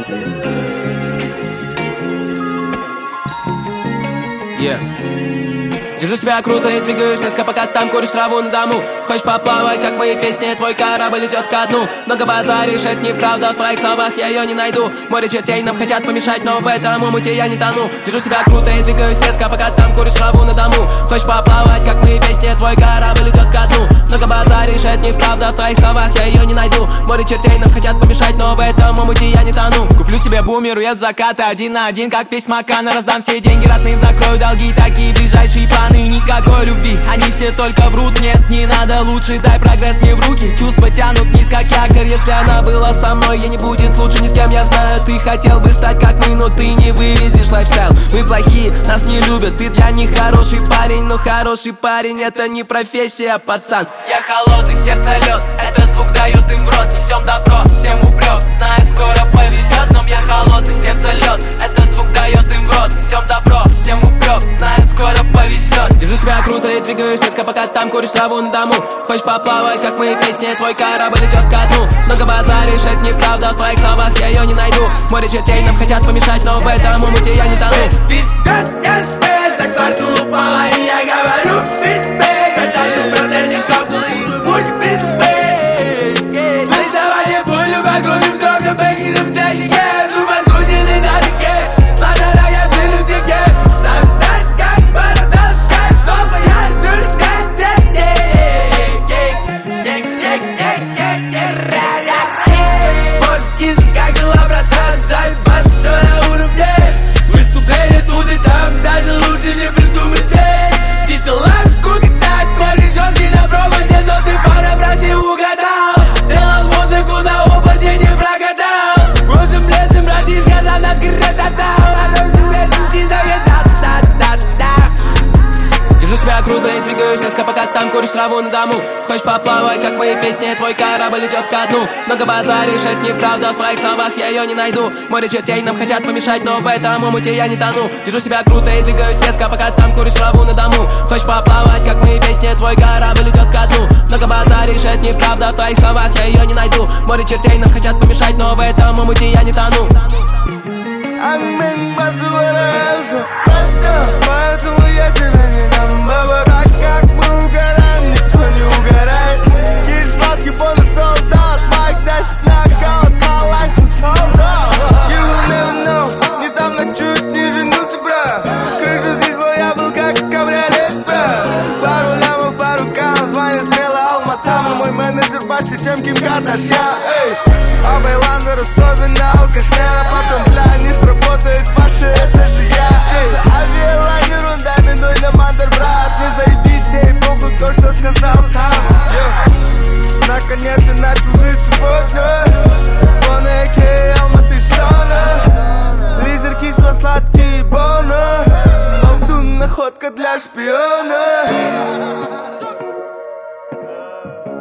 Держу себя круто и двигаюсь резко, пока там куришь траву на дому. Хочешь поплавать, как мои песни, твой корабль идет ко дну. Много базаришь, это неправда, в твоих словах я ее не найду. Море чертей нам хотят помешать, но в этом омуте я не тону. Держу себя круто и двигаюсь резко, пока там куришь траву на дому. Хочешь поплавать, как мои песни, твой корабль идет ко дну. Много базаришь, это неправда, в твоих словах я ее не найду. Море чертей нам хотят помешать, но в этом омуте я не тону. Куплю себе бумер, уеду заката, один на один, как письма Кана. Раздам все деньги родным, закрою долги, такие ближайшие планы. Никакой любви, они все только врут. Нет, не надо, лучше дай прогресс мне в руки. Чувства тянут вниз, как якорь. Если она была со мной, ей не будет лучше ни с кем. Я знаю, ты хотел бы стать как мы, но ты не вывезешь лайфстайл. Мы плохие, нас не любят, ты для них хороший парень. Но хороший парень это не профессия, пацан. Я холодный, сердце лед, этот звук дает им в рот. Несем добро, всем упрек, знаю, скоро повезет. Но я холодный, сердце лед, этот звук дает им в рот. Несем добро, всем упрек, знаю, скоро повезет. Держу себя круто и двигаюсь резко, пока там куришь траву на дому. Хочешь поплавать, как мои песни, твой корабль идет ко дну. Много базаришь, это неправда, в твоих словах я ее не найду. Море чертей нам хотят помешать, но в этом омуте я не тону. Пиздец, я спец, за квартиру упала, и я говорю пиздец. Это не правда, не капнула, и мы будем пиздец. Значит, давай не будем погрузим строго, бегим в технике. Ну, возбуждены на реке, смотря я блин в теке. Там знаешь, как бородал, как золото, я жду Мужики, как дела, братан, заебать, все на уровне. Выступление тут и там, даже лучше не придумать здесь. Чисто лайф, сколько так, корежёшки на проводе, но ты пора, брат, не угадал. Делал музыку на опыте, не прогадал. Возим лесом, братишка, за нас грета-дал. А то себе не заедал, да-да-да. Держу себя круто и двигаюсь резко, пока там куришь траву на дому. Хочешь поплавать, как мои песни, твой корабль идет ко дну. Много базаришь, это неправда, в твоих словах я ее не найду. Море чертей нам хотят помешать, но в этом омуте я не тону. Держу себя круто и двигаюсь резко, пока там куришь траву на дому. Хочешь поплавать, как мои песни, твой корабль идет ко дну. Много базаришь, это неправда, в твоих словах я ее не найду. Море чертей нам хотят помешать, но в этом омуте я не тону. Поэтому я тебя не дам, баба. Так как мы угораем, никто не угорает. Есть сладкий бонус солдат, майк дашит нокаут, калашин солдат. You will never know, недавно чуть не женился, брат. Крыша съездила, я был как кабриолет, брат. Пару лямов по рукам, звонит смело Алмата. Мой менеджер больше, чем Ким Кардашьян. А Байландер особенно алкашня. Потом, бля, не сработает ваши, это же я. Авиалайнер, он дай минуй на мандер, брат. Не заебись, не похуй то, что сказал там. Наконец я начал жить сегодня. Вон Эйкей, Алматы, Стона. Лизер, кисло-сладкие боны. Колдун, находка для шпиона.